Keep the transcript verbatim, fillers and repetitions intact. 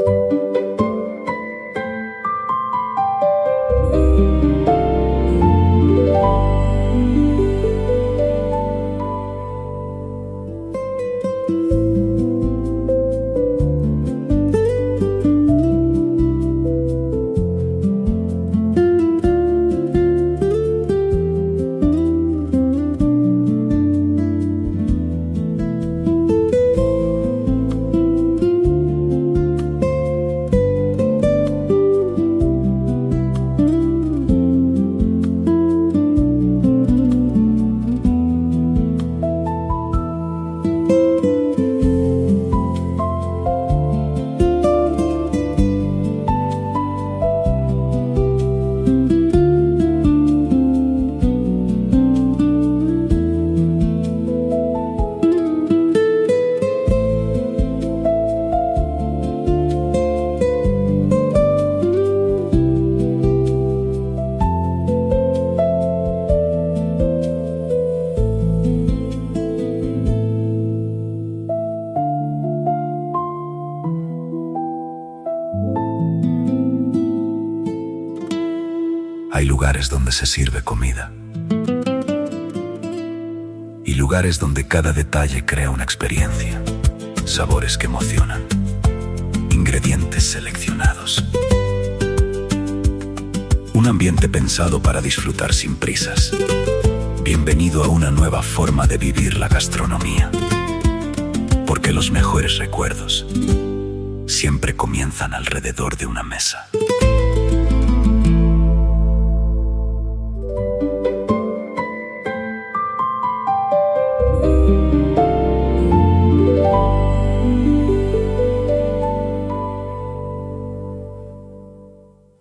Hay lugares donde se sirve comida y lugares donde cada detalle crea una experiencia, sabores que emocionan, ingredientes seleccionados, un ambiente pensado para disfrutar sin prisas. Bienvenido a una nueva forma de vivir la gastronomía, porque los mejores recuerdos siempre comienzan alrededor de una mesa.